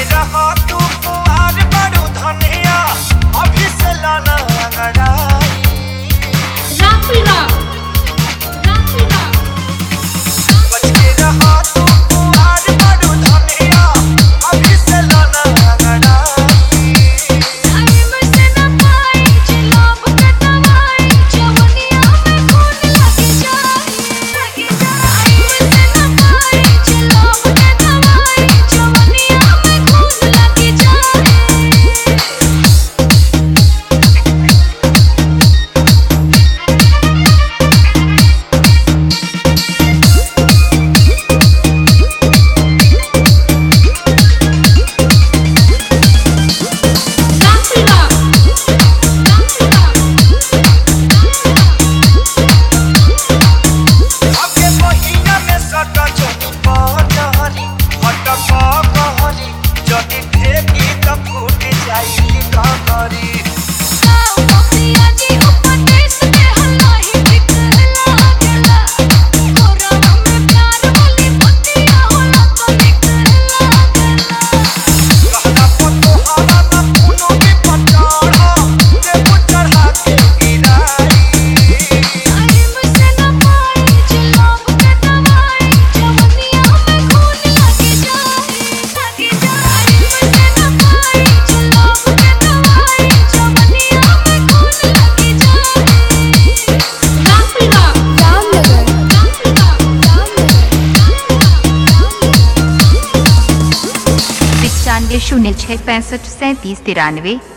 रहा तू कुआर बड़ू धनिया अभी से लाना अंगड़ाई बच के रहा तू कुआर बड़ू धनिया अभी से लाना अंगड़ाई शून्य 6 65 37 93